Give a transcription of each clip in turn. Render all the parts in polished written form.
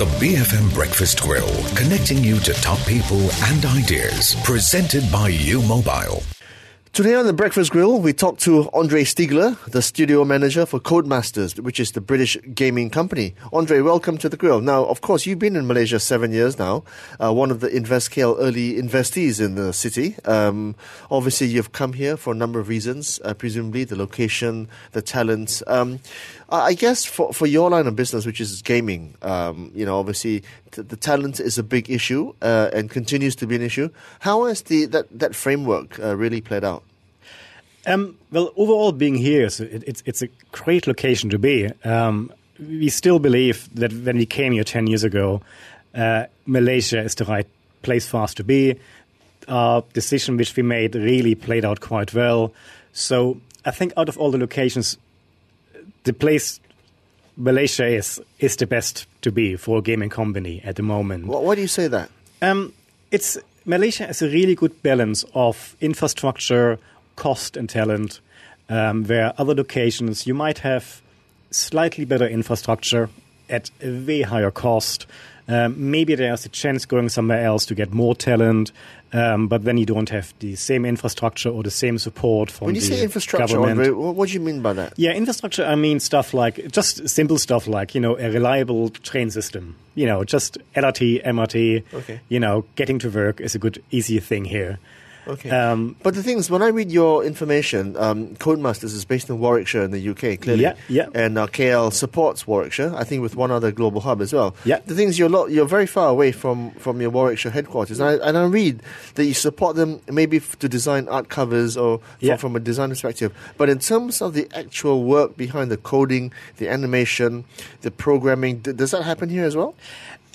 The BFM Breakfast Grill, connecting you to top people and ideas. Presented by U-Mobile. Today on the Breakfast Grill, we talk to Andre Stiegler, the studio manager for Codemasters, which is the British gaming company. Andre, welcome to the grill. Now, of course, you've been in Malaysia 7 years now, one of the InvestKL early investees in the city. Obviously, you've come here for a number of reasons, presumably the location, the talent. I guess for your line of business, which is gaming, obviously the talent is a big issue and continues to be an issue. How has that framework really played out? Well, overall, being here, it's a great location to be. We still believe that when we came here 10 years ago, Malaysia is the right place for us to be. Our decision which we made really played out quite well. So I think out of all the locations, the place Malaysia is the best to be for a gaming company at the moment. Why do you say that? Malaysia has a really good balance of infrastructure, cost and talent, where other locations you might have slightly better infrastructure at a way higher cost. Maybe there's a chance going somewhere else to get more talent, but then you don't have the same infrastructure or the same support from the government. When you say infrastructure, Andre, what do you mean by that? Yeah, infrastructure, I mean stuff like, just simple stuff like, a reliable train system. Just LRT, MRT, okay. Getting to work is a good, easy thing here. Okay. But the thing is, when I read your information, Codemasters is based in Warwickshire in the UK, clearly. Yeah. And KL supports Warwickshire, I think with one other global hub as well. Yeah. The thing is, you're very far away from your Warwickshire headquarters. And I read that you support them maybe to design art covers or from a design perspective. But in terms of the actual work behind the coding, the animation, the programming, does that happen here as well?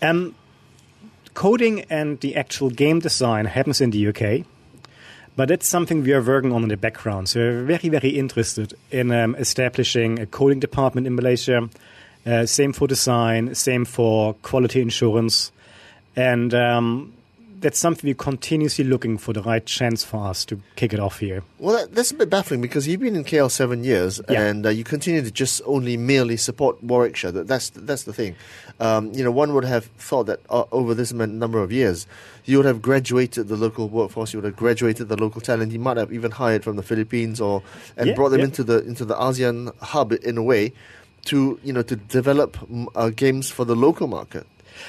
Coding and the actual game design happens in the UK. But that's something we are working on in the background. So we're very, very interested in establishing a coding department in Malaysia. Same for design, same for quality assurance. And that's something we're continuously looking for the right chance for us to kick it off here. Well, that's a bit baffling because you've been in KL 7 years and you continue to just only merely support Warwickshire. That's the thing. One would have thought that over this number of years, you would have graduated the local workforce, you would have graduated the local talent, you might have even hired from the Philippines and brought them into the ASEAN hub in a way to develop games for the local market.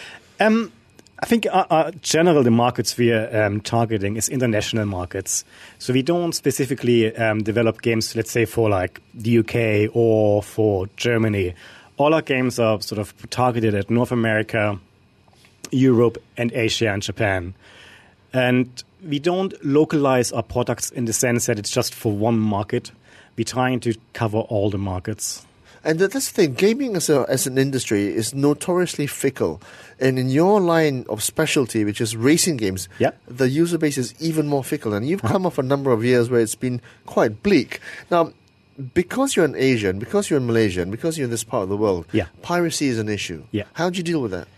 I think generally the markets we are targeting is international markets. So we don't specifically develop games, let's say, for like the UK or for Germany. All our games are sort of targeted at North America, Europe, and Asia and Japan. And we don't localize our products in the sense that it's just for one market. We're trying to cover all the markets. And that's the thing, gaming as an industry is notoriously fickle. And in your line of specialty, which is racing games, the user base is even more fickle. And you've come off a number of years where it's been quite bleak. Now, because you're an Asian, because you're in Malaysia, and because you're in this part of the world, piracy is an issue. How do you deal with that?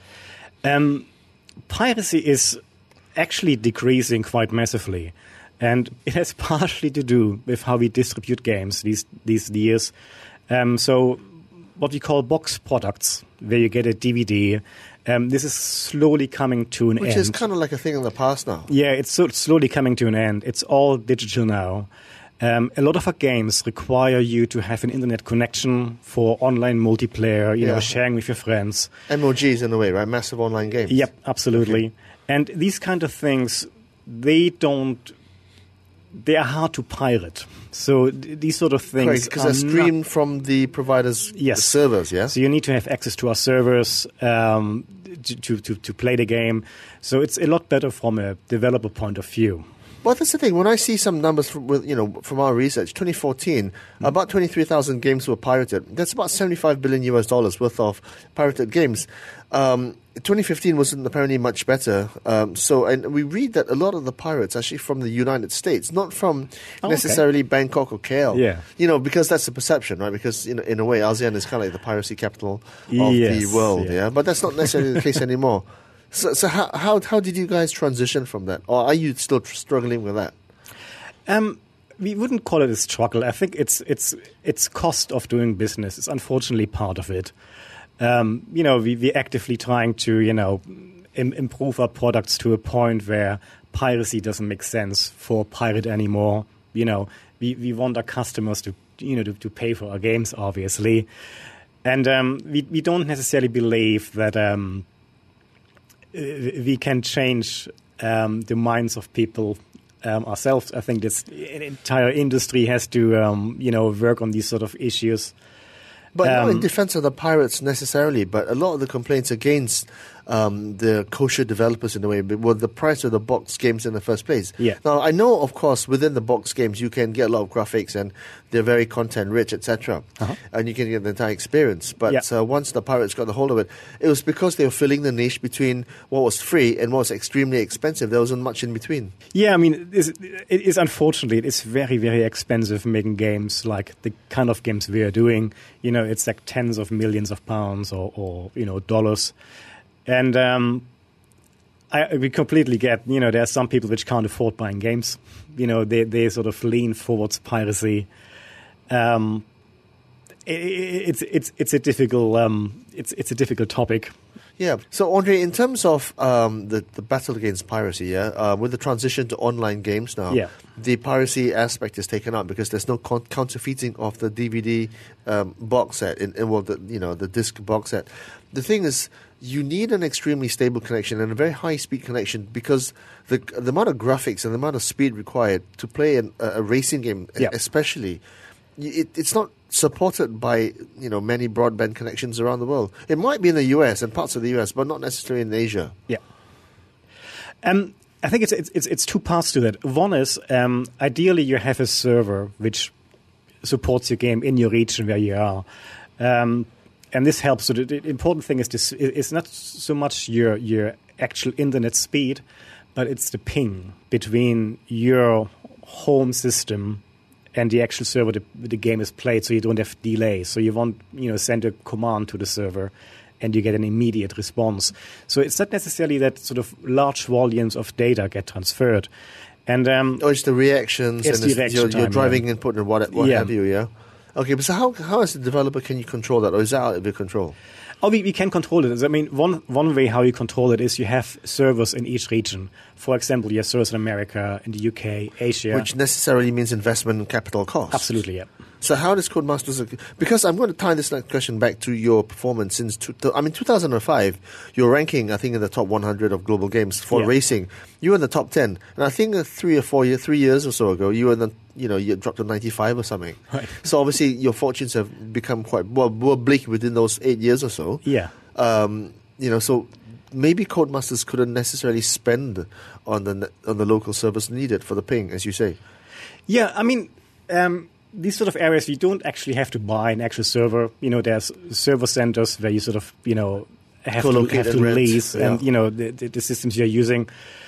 Piracy is actually decreasing quite massively. And it has partially to do with how we distribute games these years. So what we call box products, where you get a DVD, this is slowly coming to an end. Which is kind of like a thing in the past now. Yeah, it's slowly coming to an end. It's all digital now. A lot of our games require you to have an internet connection for online multiplayer, sharing with your friends. MOGs in a way, right? Massive online games. Yep, absolutely. Okay. And these kind of things, they are hard to pirate. So these sort of things because they're streamed from the providers' servers, yeah? So you need to have access to our servers to play the game. So it's a lot better from a developer point of view. Well, that's the thing. When I see some numbers from our research, 2014, about 23,000 games were pirated. That's about $75 billion worth of pirated games. 2015 wasn't apparently much better. And we read that a lot of the pirates are actually from the United States, not from necessarily Bangkok or KL. Yeah. Because that's the perception, right? Because in a way, ASEAN is kind of like the piracy capital of the world. Yeah. But that's not necessarily the case anymore. So how did you guys transition from that, or are you still struggling with that? We wouldn't call it a struggle. I think it's cost of doing business is unfortunately part of it. we're actively trying to, improve our products to a point where piracy doesn't make sense for pirate anymore. We want our customers to pay for our games, obviously. And we don't necessarily believe that we can change the minds of people ourselves. I think this entire industry has to, work on these sort of issues. But not in defense of the pirates necessarily, but a lot of the complaints against the kosher developers in a way were the price of the box games in the first place. Yeah. Now, I know, of course, within the box games, you can get a lot of graphics and they're very content-rich, etc. And you can get the entire experience. But once the pirates got a hold of it, it was because they were filling the niche between what was free and what was extremely expensive. There wasn't much in between. Yeah, I mean, it is unfortunately, it is very, very expensive making games like the kind of games we are doing. It's like tens of millions of pounds or dollars. And we completely get, there are some people which can't afford buying games. They sort of lean towards piracy. It's a difficult it's a difficult topic. Yeah. So, Andre, in terms of the battle against piracy, with the transition to online games now, the piracy aspect is taken out because there's no counterfeiting of the DVD box set, the disc box set. The thing is, you need an extremely stable connection and a very high-speed connection because the amount of graphics and the amount of speed required to play a racing game, especially, it's not supported by many broadband connections around the world. It might be in the US and parts of the US, but not necessarily in Asia. Yeah. I think it's two parts to that. One is ideally you have a server which supports your game in your region where you are. And this helps. So the important thing is not so much your actual internet speed, but it's the ping between your home system and the actual server the game is played, so you don't have delay. So you want send a command to the server, and you get an immediate response. So it's not necessarily that sort of large volumes of data get transferred. And it's the reactions and your driving input and what have you, yeah? Okay, but so how as a developer can you control that, or is that out of your control? Oh, we can control it. I mean, one way how you control it is you have servers in each region. For example, you have servers in America, in the UK, Asia. Which necessarily means investment and capital costs. Absolutely, yeah. So how does Codemasters... Because I'm going to tie this question back to your performance since... 2005, you're ranking, I think, in the top 100 of global games for racing. You were in the top 10. And I think 3 years or so ago, you were in the... you dropped to 95 or something. Right. So obviously your fortunes have become quite were bleak within those 8 years or so. Yeah. So maybe Codemasters couldn't necessarily spend on the local servers needed for the ping, as you say. Yeah, I mean, these sort of areas you don't actually have to buy an actual server. There's server centers where you sort of have to lease and the systems you're using,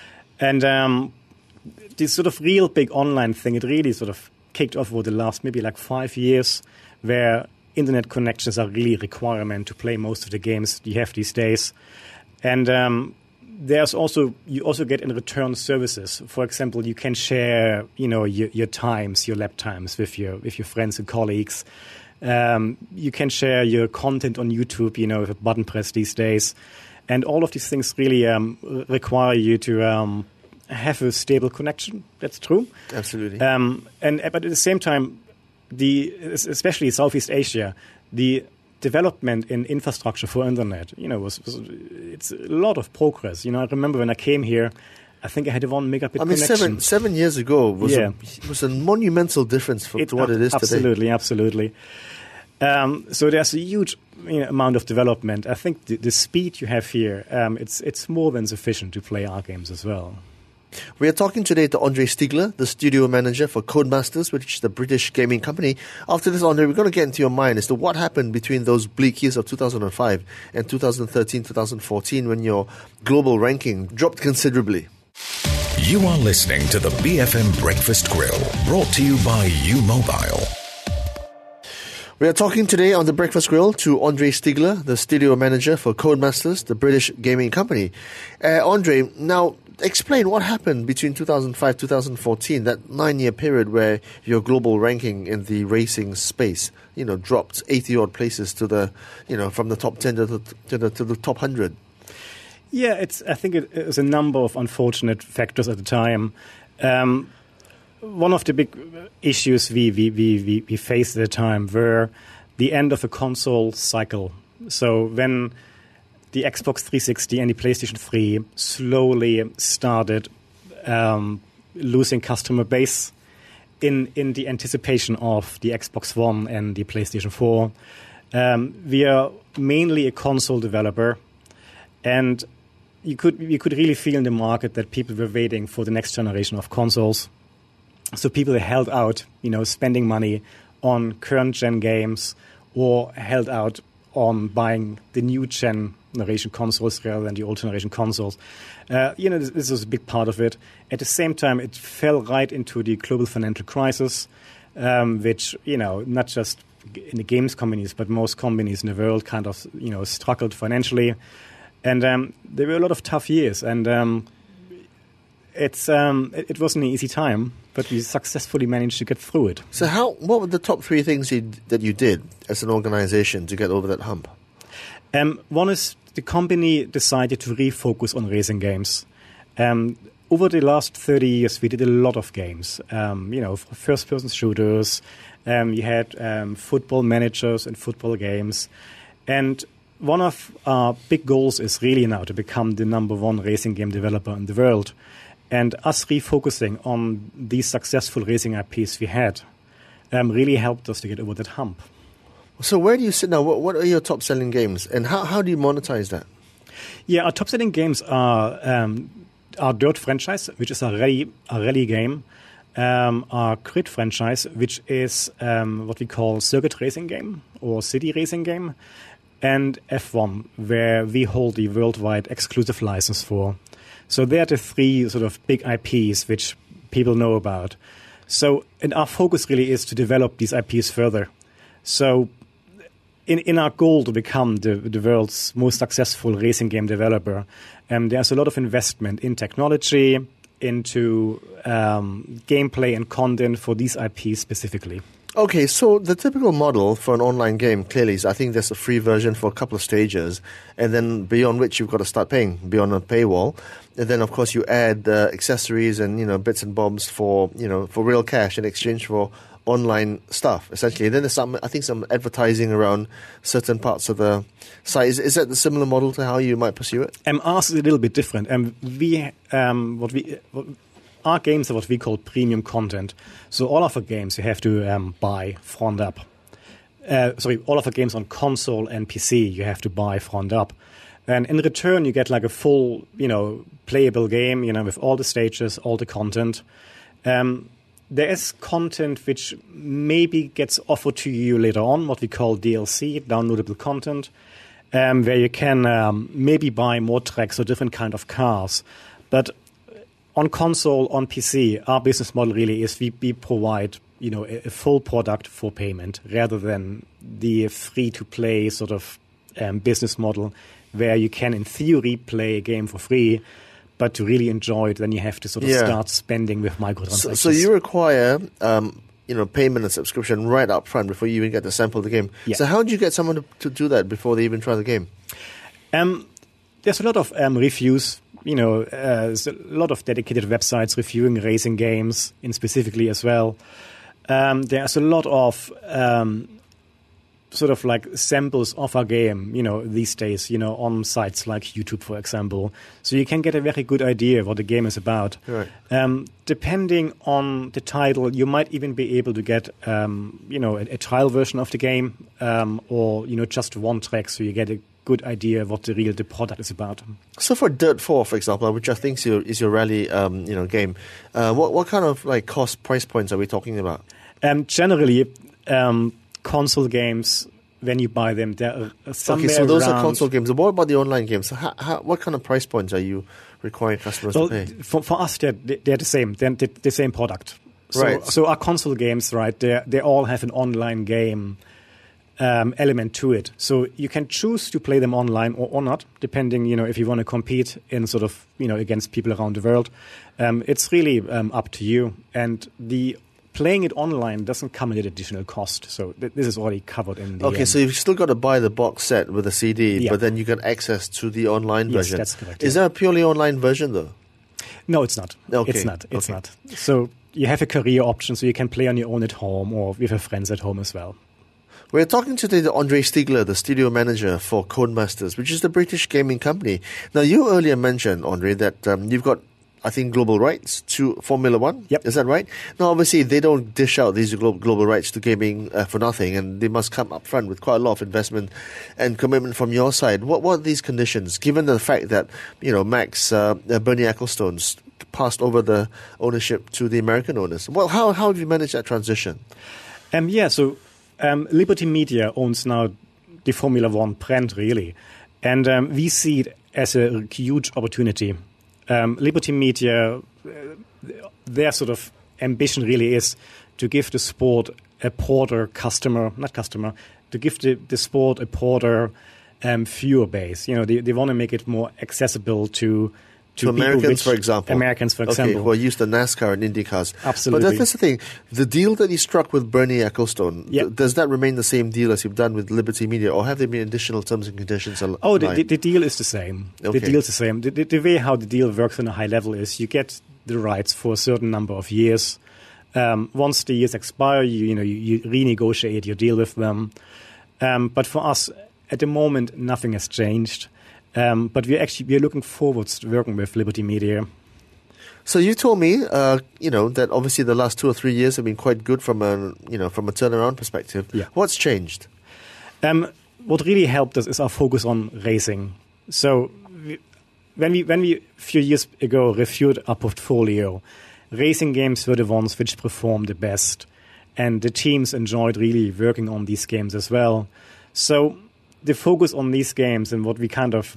and this sort of real big online thing, it really sort of kicked off over the last maybe like 5 years, where internet connections are really a requirement to play most of the games you have these days. And you also get in return services. For example, you can share your times, your lap times with your friends and colleagues. You can share your content on YouTube, with a button press these days. And all of these things really require you to have a stable connection. That's true. Absolutely. But at the same time, especially Southeast Asia, the development in infrastructure for internet, it's a lot of progress. I remember when I came here, I think I had a 1 megabit connection. 7 years ago was a monumental difference to what it is today. Absolutely. So there's a huge amount of development. I think the speed you have here, it's more than sufficient to play our games as well. We are talking today to Andre Stiegler, the studio manager for Codemasters, which is the British gaming company. After this, Andre, we're going to get into your mind as to what happened between those bleak years of 2005 and 2013, 2014, when your global ranking dropped considerably. You are listening to the BFM Breakfast Grill, brought to you by U-Mobile. We are talking today on The Breakfast Grill to Andre Stiegler, the studio manager for Codemasters, the British gaming company. Andre, now explain what happened between 2005-2014, that 9-year period where your global ranking in the racing space, dropped 80-odd places to the, from the top 10 to the top 100. Yeah, I think it was a number of unfortunate factors at the time. One of the big issues we faced at the time were the end of a console cycle. So when the Xbox 360 and the PlayStation 3 slowly started losing customer base in the anticipation of the Xbox One and the PlayStation 4. We are mainly a console developer, and you could really feel in the market that people were waiting for the next generation of consoles. So people held out, spending money on current gen games, or held out on buying the new generation consoles rather than the old generation consoles. This was a big part of it. At the same time, it fell right into the global financial crisis, which, not just in the games companies, but most companies in the world kind of, struggled financially. And there were a lot of tough years, and it wasn't an easy time, but we successfully managed to get through it. So what were the top 3 things that you did as an organization to get over that hump? One is the company decided to refocus on racing games. Over the last 30 years, we did a lot of games, first-person shooters. You had football managers and football games. And one of our big goals is really now to become the number 1 racing game developer in the world. And us refocusing on these successful racing IPs we had really helped us to get over that hump. So where do you sit now? What are your top-selling games, and how do you monetize that? Yeah, our top-selling games are our Dirt franchise, which is a rally game, our Grid franchise, which is what we call circuit racing game or city racing game, and F1, where we hold the worldwide exclusive license for. So they are the 3 sort of big IPs which people know about. So, and our focus really is to develop these IPs further. So in our goal to become the world's most successful racing game developer, there's a lot of investment in technology, into gameplay and content for these IPs specifically. Okay, so the typical model for an online game clearly is, I think there's a free version for a couple of stages, and then beyond which you've got to start paying, beyond a paywall. And then, of course, you add accessories and, bits and bobs for real cash in exchange for online stuff, essentially. And then there's some advertising around certain parts of the site. Is that the similar model to how you might pursue it? Ours is a little bit different. Our games are what we call premium content. So all of our games you have to buy front up. All of our games on console and PC you have to buy front up. And in return you get like a full, playable game, with all the stages, all the content. There is content which maybe gets offered to you later on, what we call DLC, downloadable content, where you can maybe buy more tracks or different kind of cars. But on console, on PC, our business model really is we provide, a full product for payment rather than the free-to-play sort of business model where you can, in theory, play a game for free, but to really enjoy it, then you have to sort of start spending with microtransactions. So you require, payment and subscription right up front before you even get to sample the game. Yeah. So how do you get someone to do that before they even try the game? There's a lot of reviews. There's a lot of dedicated websites reviewing racing games, in specifically as well. There's a lot of sort of like samples of a game, these days, on sites like YouTube, for example. So you can get a very good idea what the game is about. Right. Depending on the title, you might even be able to get, a trial version of the game, or, just one track, so you get a good idea what the product is about. So for Dirt 4, for example, which I think is your rally, game, what kind of price points are we talking about? Generally, console games, when you buy them, they're somewhere Okay, so those around, are console games. What about the online games? So what kind of price points are you requiring customers to pay? For us, they're the same. They're the same product. Right. So our console games, right? They all have an online game element to it. So you can choose to play them online or not, depending, if you want to compete in sort of, against people around the world. It's really up to you. And the playing it online doesn't come at an additional cost. So this is already covered in the... Okay, so you've still got to buy the box set with a CD, but then you get access to the online version. Yes, that's correct. Is there a purely online version, though? No, it's not. Okay. It's not. So you have a career option, so you can play on your own at home or with your friends at home as well. We're talking today to Andre Stiegler, the studio manager for Codemasters, which is the British gaming company. Now, you earlier mentioned, Andre, that you've got, I think, global rights to Formula One. Yep. Is that right? Now, obviously, they don't dish out these global rights to gaming for nothing, and they must come up front with quite a lot of investment and commitment from your side. What are these conditions, given the fact that, Max, Bernie Ecclestone's passed over the ownership to the American owners? Well, how have you managed that transition? Liberty Media owns now the Formula One brand, really. And we see it as a huge opportunity. Liberty Media, their sort of ambition really is to give the sport a broader to give the sport a broader viewer base. They want to make it more accessible to Americans, for example. Okay, who are used to NASCAR and IndyCars. Absolutely. But that's the thing. The deal that you struck with Bernie Ecclestone, does that remain the same deal as you've done with Liberty Media, or have there been additional terms and conditions? The deal is the same. Okay. The deal is the same. The way how the deal works on a high level is you get the rights for a certain number of years. Once the years expire, you renegotiate your deal with them. But for us, at the moment, nothing has changed. But we're looking forward to working with Liberty Media. So you told me, that obviously the last 2 or 3 years have been quite good from a turnaround perspective. Yeah. What's changed? What really helped us is our focus on racing. So when we a few years ago reviewed our portfolio, racing games were the ones which performed the best, and the teams enjoyed really working on these games as well. So the focus on these games and what we kind of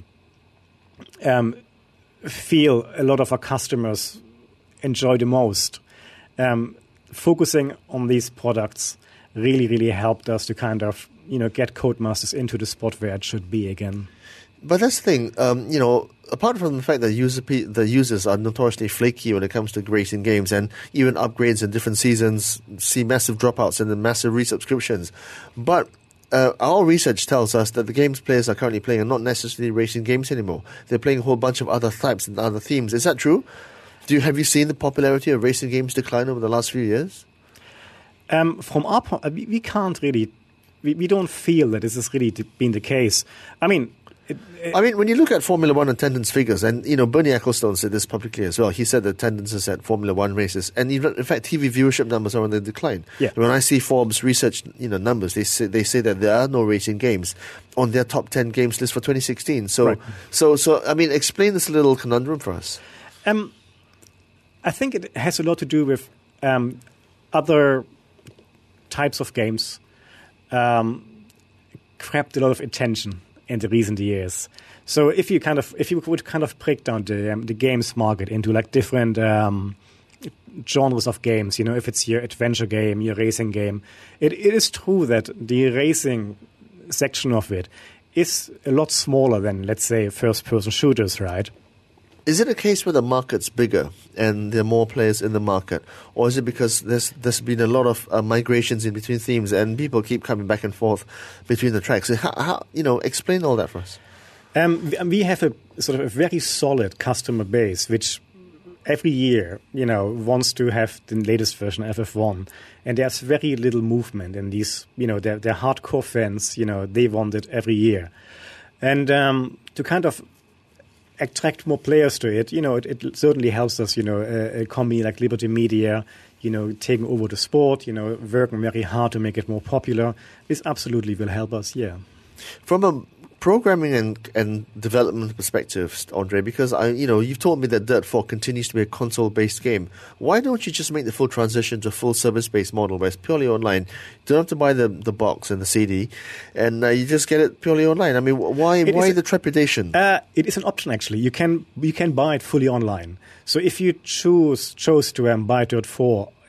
feel a lot of our customers enjoy the most, focusing on these products really, really helped us to kind of, get Codemasters into the spot where it should be again. But that's the thing, apart from the fact that the users are notoriously flaky when it comes to racing games, and even upgrades in different seasons see massive dropouts and then massive resubscriptions. But our research tells us that the games players are currently playing are not necessarily racing games anymore. They're playing a whole bunch of other types and other themes. Is that true? Have you seen the popularity of racing games decline over the last few years? From our point, we can't really, we don't feel that this has really been the case. I mean, when you look at Formula One attendance figures, and Bernie Ecclestone said this publicly as well. He said the attendances at Formula One races, and even, in fact, TV viewership numbers are on the decline. Yeah. When I see Forbes research, numbers, they say that there are no racing games on their top 10 games list for 2016. So, right. so explain this little conundrum for us. I think it has a lot to do with other types of games grabbed a lot of attention in the recent years. So if you would break down the games market into like different genres of games, if it's your adventure game, your racing game, it is true that the racing section of it is a lot smaller than, let's say, first-person shooters, right? Is it a case where the market's bigger and there are more players in the market? Or is it because there's been a lot of migrations in between themes and people keep coming back and forth between the tracks? So how explain all that for us. We have a sort of a very solid customer base, which every year, wants to have the latest version of FF1. And there's very little movement in these, they're hardcore fans, they want it every year. And to kind of attract more players to it, it certainly helps us, a company like Liberty Media, taking over the sport, working very hard to make it more popular. This absolutely will help us, yeah. From a programming and development perspective, Andre, because you've told me that Dirt 4 continues to be a console-based game. Why don't you just make the full transition to a full service-based model where it's purely online? You don't have to buy the box and the CD, and you just get it purely online. I mean, why the trepidation? It is an option, actually. You can buy it fully online. So if you chose to buy Dirt 4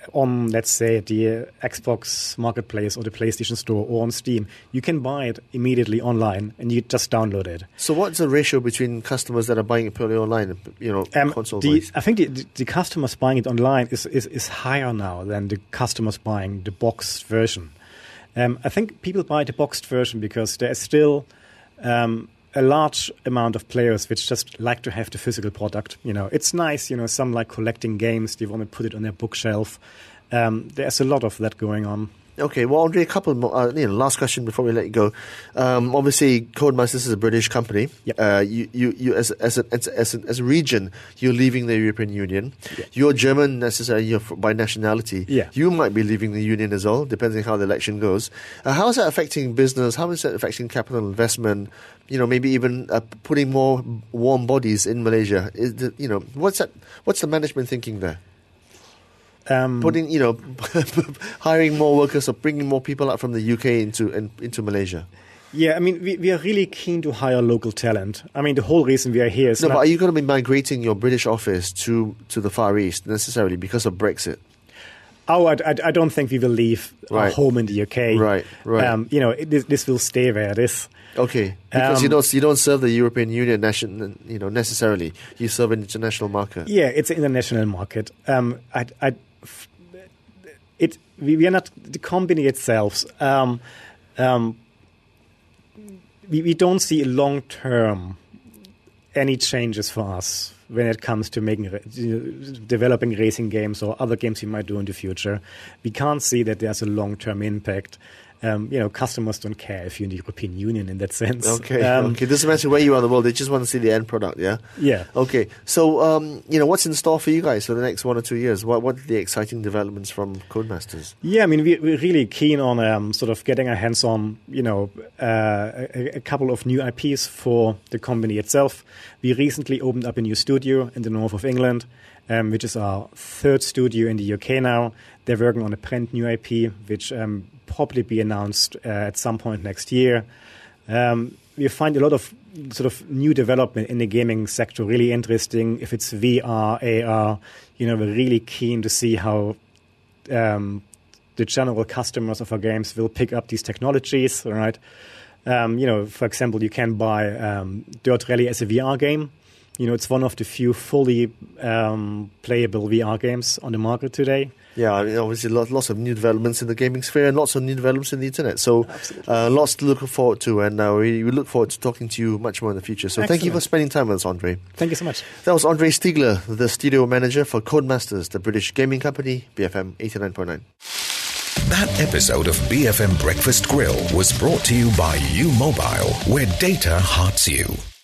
on, let's say, the Xbox Marketplace or the PlayStation Store or on Steam, you can buy it immediately online and you just download it. So what's the ratio between customers that are buying it purely online, console-based? I think the customers buying it online is higher now than the customers buying the boxed version. I think people buy the boxed version because there is still a large amount of players which just like to have the physical product. It's nice. Some like collecting games. They want to put it on their bookshelf. There's a lot of that going on. Okay, well, Andre, a couple more. Last question before we let you go. Obviously, Codemasters is a British company. Yep. You as a region, you're leaving the European Union. Yeah. You're German, necessarily by nationality. Yeah. You might be leaving the union as well, depending on how the election goes. How is that affecting business? How is that affecting capital investment? Maybe even putting more warm bodies in Malaysia. What's the management thinking there? Putting, hiring more workers or bringing more people out from the UK into Malaysia. Yeah, we are really keen to hire local talent. The whole reason we are here is... No, but are you going to be migrating your British office to the Far East necessarily because of Brexit? Oh, I don't think we will leave our home in the UK. Right. This will stay where it is. Okay, because you don't serve the European Union necessarily. You serve an international market. Yeah, it's an international market. We are not the company itself. We don't see long term any changes for us when it comes to developing racing games or other games we might do in the future. We can't see that there's a long term impact. Customers don't care if you're in the European Union in that sense. Okay. Doesn't matter where you are in the world; they just want to see the end product. Yeah. Yeah. Okay. So, what's in store for you guys for the next 1 or 2 years? What are the exciting developments from Codemasters? Yeah, we're really keen on sort of getting our hands on, a couple of new IPs for the company itself. We recently opened up a new studio in the north of England, which is our third studio in the UK now. They're working on a brand new IP, which probably be announced at some point next year. We find a lot of sort of new development in the gaming sector really interesting. If it's VR, AR, we're really keen to see how the general customers of our games will pick up these technologies, right? For example, you can buy Dirt Rally as a VR game. It's one of the few fully playable VR games on the market today. Yeah, obviously lots of new developments in the gaming sphere and lots of new developments in the internet. So lots to look forward to, and we look forward to talking to you much more in the future. So Thank you for spending time with us, Andre. Thank you so much. That was Andre Stiegler, the studio manager for Codemasters, the British gaming company, BFM 89.9. That episode of BFM Breakfast Grill was brought to you by U Mobile, where data hearts you.